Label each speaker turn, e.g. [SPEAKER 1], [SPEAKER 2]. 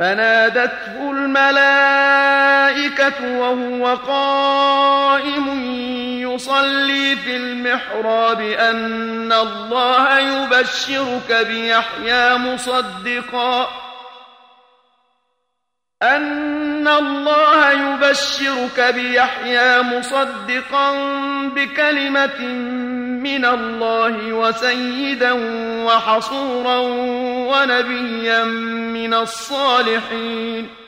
[SPEAKER 1] فنادته الملائكة وهو قائم يصلي في المحراب أن الله يبشرك بيحيى مصدقا بكلمة من الله وسيدا وحصورا ونبيا من الصالحين